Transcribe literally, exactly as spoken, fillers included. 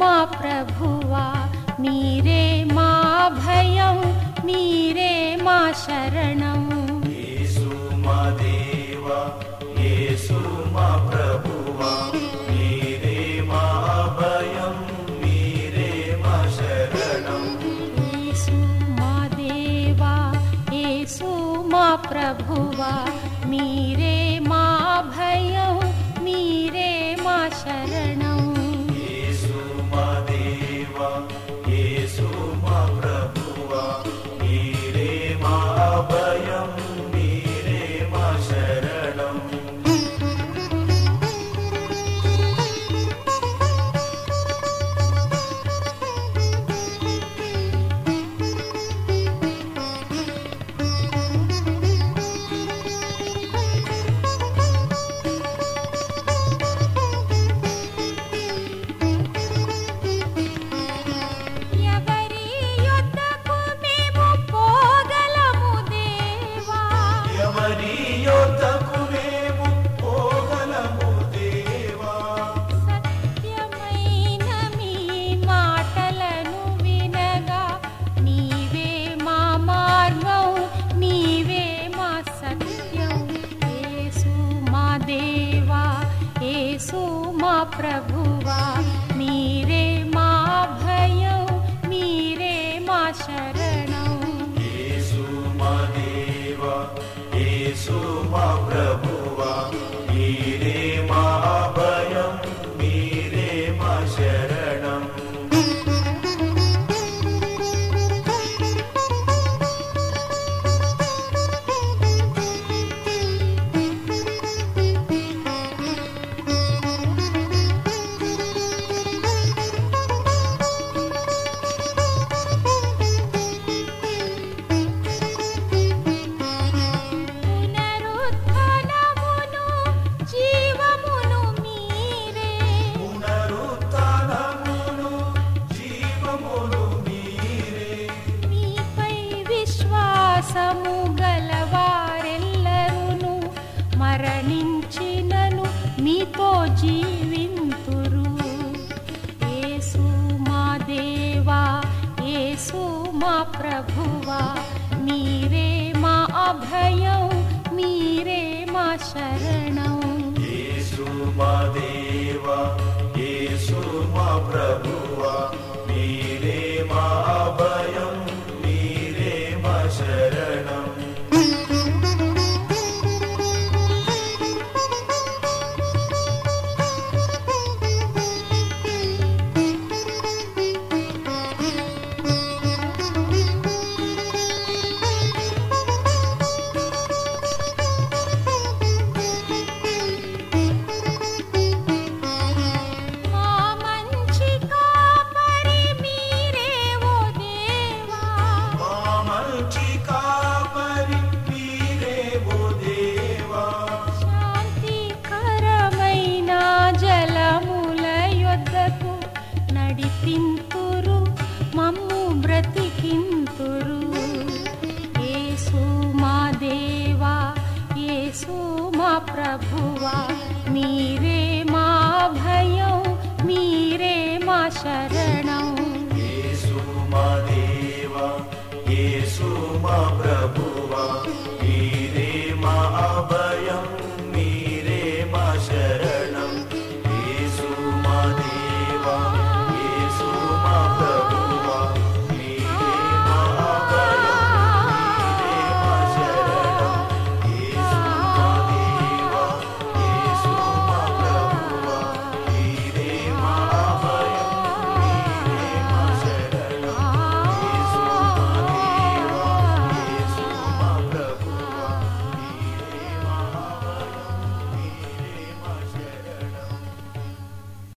మా ప్రభువా మీరే మా భయం, మీరే మా శరణం. యేసు మా దేవా, యేసు మా ప్రభువా మీరే మా భయం, మీరే మా శరణం. యేసు మా దేవా, యేసు మా ప్రభువా మీరే మా భయం, మీరే మా శరణం. యేసు మా దేవా, యేసు మా ప్రభువా మీరే మా భయం, మీరే మా శరణం. ఎవరి యొద్దకు మేము పోగలము దేవా, ఎవరి యొద్దకు మేము పోగలము దేవా, సత్యమైన మీ మాటలను వినగా నీవే మా మార్గం, నీవే మా సత్యం. యేసు మా దేవా, యేసు మా ప్రభువా మీరే మా భయం, మీరే మా శరణం. యేసు మా దేవా, యేసు మా ప్రభువా మీరే మా భయం, మీరే మా శరణం. పునరుత్థానమును జీవమును మీరే, పునరుత్థానమును జీవమును మీరే, మీపై విశ్వాసము గలవారెల్లరును మరణించినను మీతో జీవింతురు. యేసు మా దేవా, యేసు మా ప్రభువా మీరే మా అభయం, మీరే మా శరణం. యేసు మా దేవా, యేసు మా ప్రభు